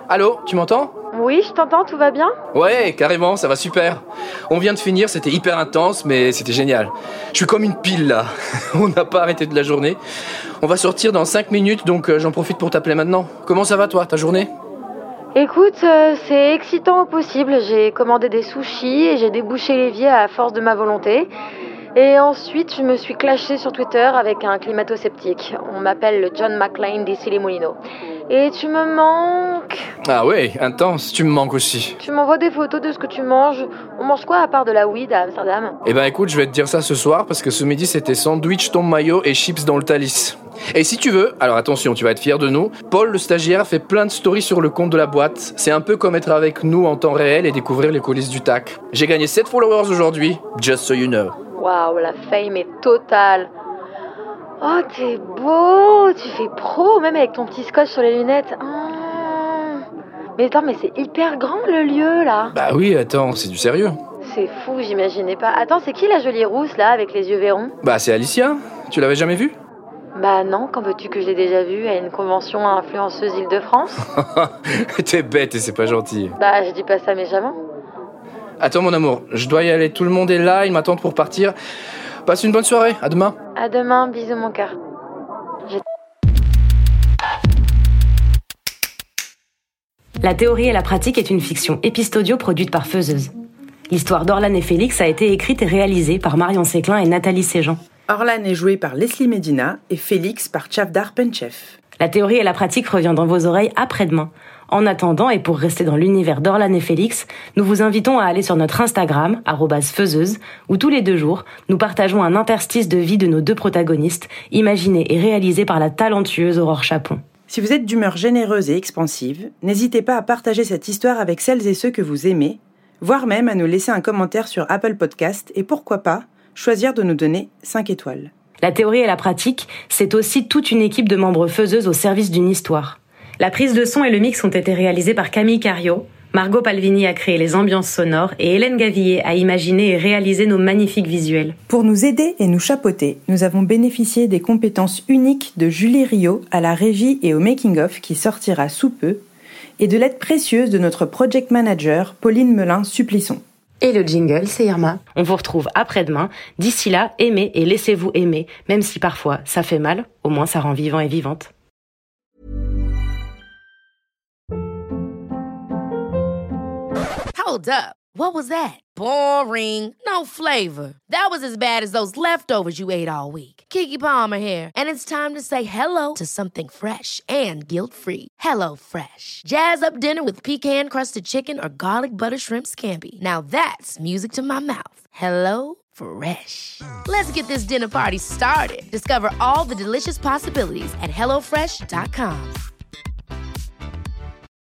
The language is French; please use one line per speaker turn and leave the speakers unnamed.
Allô, tu m'entends ?
Oui, je t'entends, tout va bien ?
Ouais, carrément, ça va super. On vient de finir, c'était hyper intense, mais c'était génial. Je suis comme une pile là. On n'a pas arrêté de la journée. On va sortir dans 5 minutes, donc j'en profite pour t'appeler maintenant. Comment ça va toi, ta journée ?
Écoute, c'est excitant au possible. J'ai commandé des sushis et j'ai débouché l'évier à force de ma volonté. Et ensuite, je me suis clashée sur Twitter avec un climato-sceptique. On m'appelle le John McClane d'ici les Moulineaux. Et tu me manques.
Ah ouais, intense, tu me manques aussi.
Tu m'envoies des photos de ce que tu manges. On mange quoi à part de la weed à Amsterdam ?
Eh ben écoute, je vais te dire ça ce soir parce que ce midi c'était sandwich, thon mayo et chips dans le Thalys. Et si tu veux, alors attention, tu vas être fier de nous, Paul le stagiaire fait plein de stories sur le compte de la boîte. C'est un peu comme être avec nous en temps réel et découvrir les coulisses du TAC. J'ai gagné 7 followers aujourd'hui, just so you know.
Waouh, la fame est totale. Oh, t'es beau, tu fais pro, même avec ton petit scotch sur les lunettes. Mais attends, mais c'est hyper grand le lieu là.
Bah oui, attends, c'est du sérieux.
C'est fou, j'imaginais pas. Attends, c'est qui la jolie rousse là, avec les yeux verrons ?
Bah c'est Alicia, tu l'avais jamais vue ?
Bah non, quand veux-tu que je l'ai déjà vue à une convention à influenceuse Île-de-France ?
T'es bête et c'est pas gentil.
Bah je dis pas ça méchamment.
Attends mon amour, je dois y aller, tout le monde est là, ils m'attendent pour partir. Passe une bonne soirée, à demain.
À demain, bisous mon cœur.
La théorie et la pratique est une fiction épistodio produite par Faiseuse. L'histoire d'Orlan et Félix a été écrite et réalisée par Marion Séclin et Nathalie Séjean.
Orlan est joué par Leslie Medina et Félix par Chavdar Penchev.
La théorie et la pratique revient dans vos oreilles après-demain. En attendant, et pour rester dans l'univers d'Orlan et Félix, nous vous invitons à aller sur notre Instagram, @faiseuse, où tous les 2 jours, nous partageons un interstice de vie de nos 2 protagonistes, imaginé et réalisé par la talentueuse Aurore Chapon.
Si vous êtes d'humeur généreuse et expansive, n'hésitez pas à partager cette histoire avec celles et ceux que vous aimez, voire même à nous laisser un commentaire sur Apple Podcast et pourquoi pas, choisir de nous donner 5 étoiles.
La théorie et la pratique, c'est aussi toute une équipe de membres faiseuses au service d'une histoire. La prise de son et le mix ont été réalisés par Camille Cario, Margot Palvini a créé les ambiances sonores et Hélène Gavillier a imaginé et réalisé nos magnifiques visuels.
Pour nous aider et nous chapeauter, nous avons bénéficié des compétences uniques de Julie Rio à la régie et au making-of qui sortira sous peu, et de l'aide précieuse de notre project manager Pauline Melin-Supplisson.
Et le jingle, c'est Irma. On vous retrouve après-demain. D'ici là, aimez et laissez-vous aimer, même si parfois ça fait mal, au moins ça rend vivant et vivante.
Hold up. What was that? Boring. No flavor. That was as bad as those leftovers you ate all week. Keke Palmer here, and it's time to say hello to something fresh and guilt-free. Hello Fresh. Jazz up dinner with pecan-crusted chicken or garlic butter shrimp scampi. Now that's music to my mouth. Hello Fresh. Let's get this dinner party started. Discover all the delicious possibilities at HelloFresh.com.